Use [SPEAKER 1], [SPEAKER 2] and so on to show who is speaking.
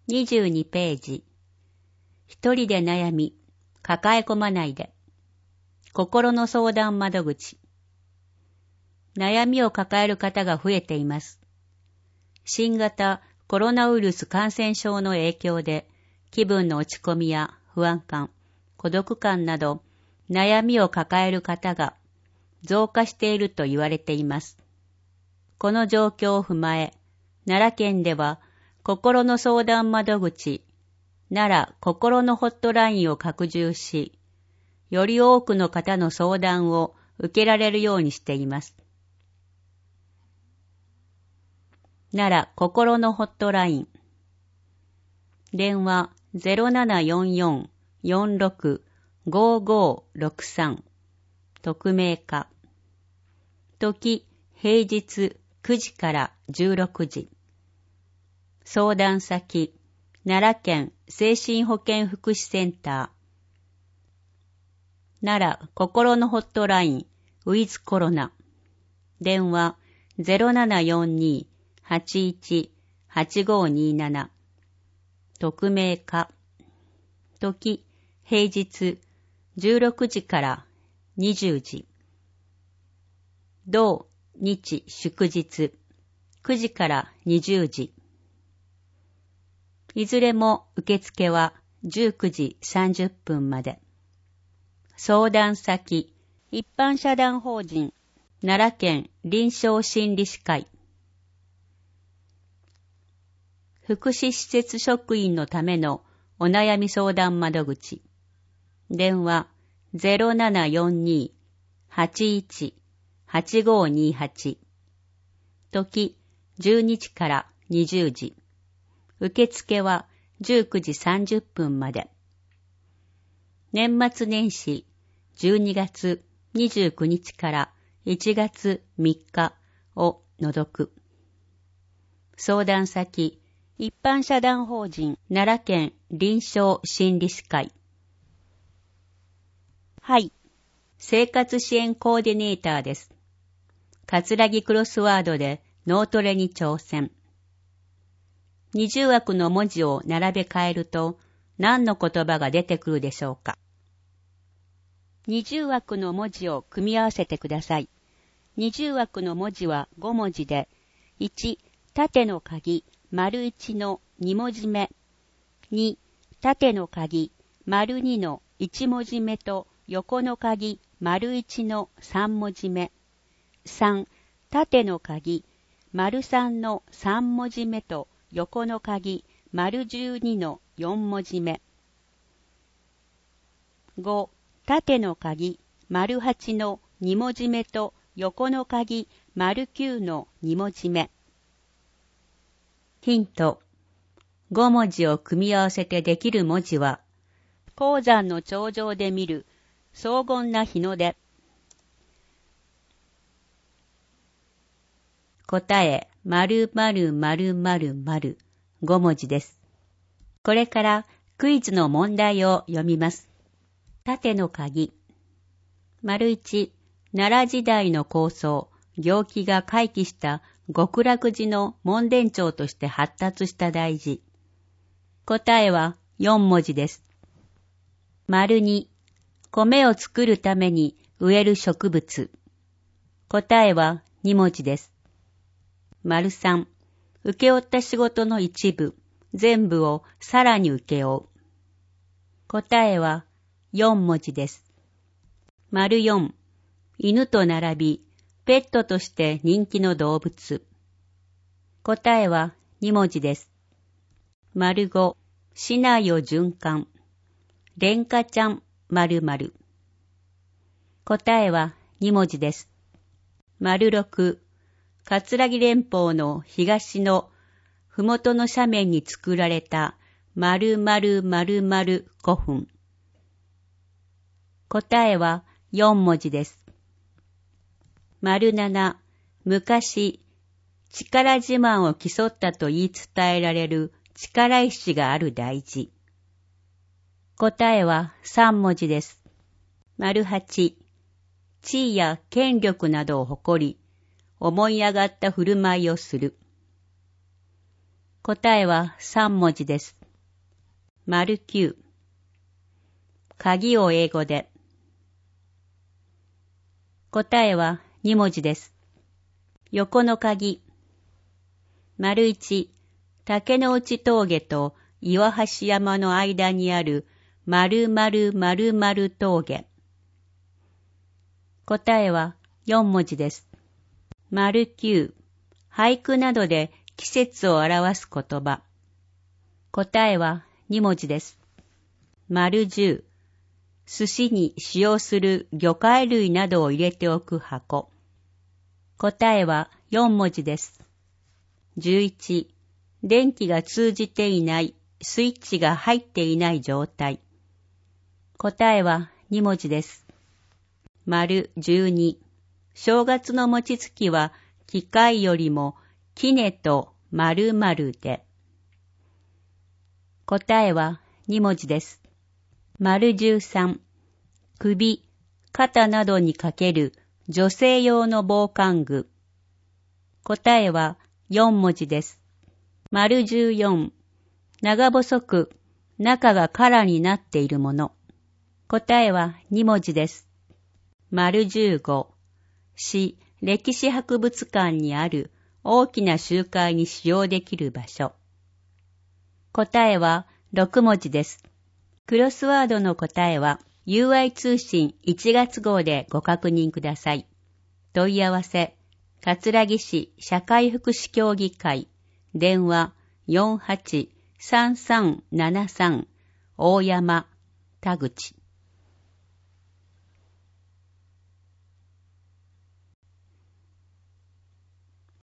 [SPEAKER 1] 22ページ。一人で悩み、抱え込まないで。心の相談窓口。悩みを抱える方が増えています。新型コロナウイルス感染症の影響で、気分の落ち込みや不安感、孤独感など、悩みを抱える方が増加していると言われています。この状況を踏まえ、奈良県では心の相談窓口、奈良心のホットラインを拡充し、より多くの方の相談を受けられるようにしています。奈良心のホットライン。電話0744-465563。匿名化。時、平日9時から16時。相談先、奈良県精神保健福祉センター。奈良心のホットライン、ウィズコロナ。電話0742-81-8527。匿名化。時、平日16時から20時。同日祝日9時から20時。いずれも受付は19時30分まで。相談先、一般社団法人奈良県臨床心理士会。福祉施設職員のためのお悩み相談窓口。電話0742-81-8528。時12時から20時。受付は19時30分まで。年末年始12月29日から1月3日を除く。相談先、一般社団法人奈良県臨床心理士会。はい。生活支援コーディネーターです。葛城クロスワードで脳トレに挑戦。20枠の文字を並べ替えると何の言葉が出てくるでしょうか。20枠の文字を組み合わせてください。20枠の文字は5文字で、1、縦の鍵、丸1の2文字目。2、縦の鍵、丸2の1文字目と横の鍵、丸1の3文字目。3、縦の鍵、丸3の3文字目と横の鍵、丸12の4文字目。5、縦の鍵、丸8の2文字目と横の鍵、丸9の2文字目。ヒント。5文字を組み合わせてできる文字は、高山の頂上で見る荘厳な日の出。答え、〇〇〇〇〇5文字です。これからクイズの問題を読みます。縦の鍵。丸1、奈良時代の高僧、行基が開基した極楽寺の門殿町として発達した大寺。答えは4文字です。丸2、米を作るために植える植物。答えは2文字です。丸3、請け負った仕事の一部、全部をさらに請け負う。答えは4文字です。丸4、犬と並び、ペットとして人気の動物。答えは2文字です。丸5、市内を循環。蓮華ちゃん〇〇。答えは2文字です。丸6、葛城連峰の東のふもとの斜面に作られた〇〇〇〇古墳。答えは4文字です。丸7、昔、力自慢を競ったと言い伝えられる力石がある大寺。答えは3文字です。丸8、地位や権力などを誇り、思い上がった振る舞いをする。答えは3文字です。 9。鍵を英語で。答えは2文字です。横の鍵。1、竹の内峠と岩橋山の間にある〇〇〇〇峠。答えは4文字です。9、俳句などで季節を表す言葉。答えは2文字です。10、寿司に使用する魚介類などを入れておく箱。答えは4文字です。11、電気が通じていない、スイッチが入っていない状態。答えは2文字です。12、正月の餅つきは機械よりも杵と〇〇で。答えは2文字です。13、首、肩などにかける女性用の防寒具。答えは4文字です。14、長細く中が空になっているもの。答えは2文字です。15、市歴史博物館にある大きな集会に使用できる場所。答えは6文字です。クロスワードの答えは UI 通信1月号でご確認ください。問い合わせ、葛城市社会福祉協議会、電話 48-3373 大山田口。